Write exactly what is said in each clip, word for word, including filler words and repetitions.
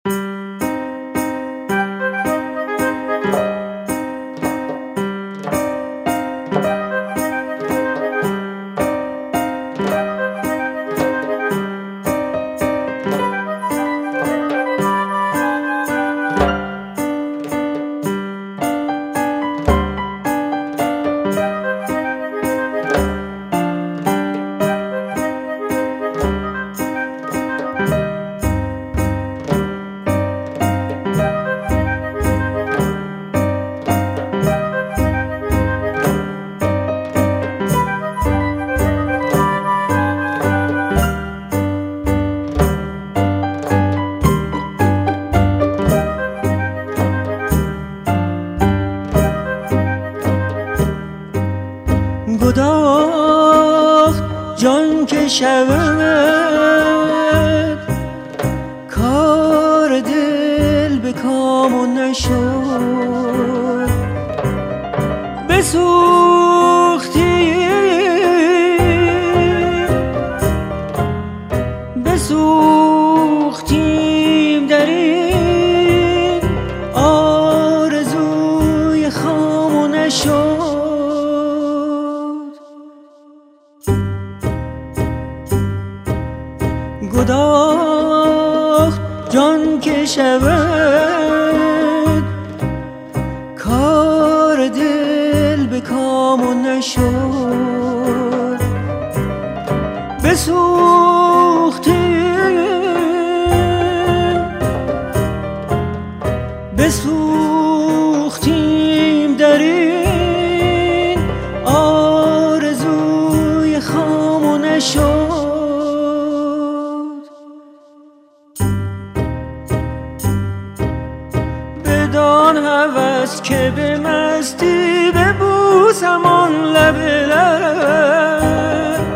گداخت جان که شود کار دل به کام و نشد بسوختی بسوختیم در این آرزوی خام و نشد گداخت جان که شود کار دل به کام و نشد بسوختیم بسوختیم در این آرزوی خام و نشد بدان هوس که به مستی ببوسم آن لب لب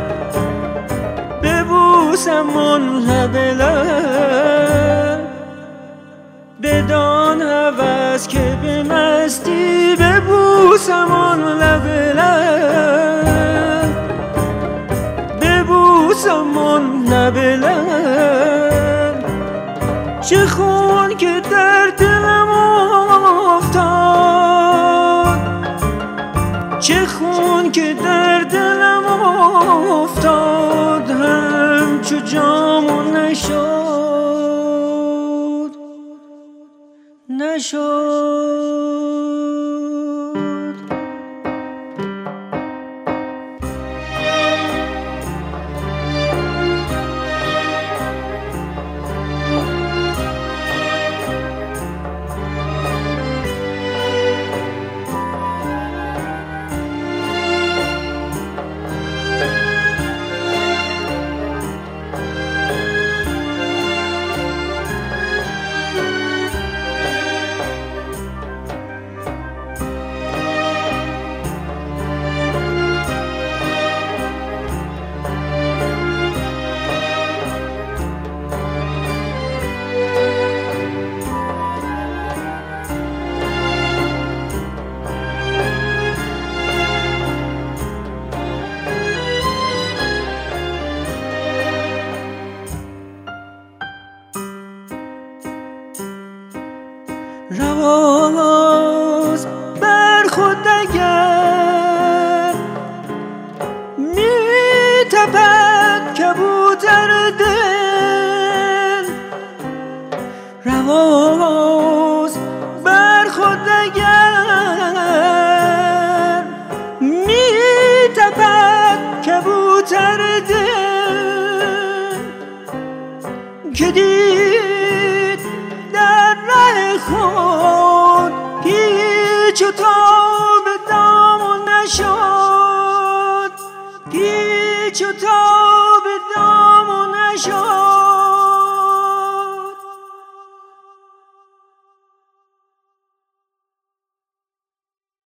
ببوسم آن لب لب بدان هوس که به مستی ببوسم آن لب لب ببوسم آن لب لب چه خون که در دلم افتاد چه خون که در دلم افتاد همچو جام و نشد نشد رواز بر خود اگر می تپد کبوتر دل رواز بر خود اگر می تپد کبوتر دل که دید در ره خود هیچ و تا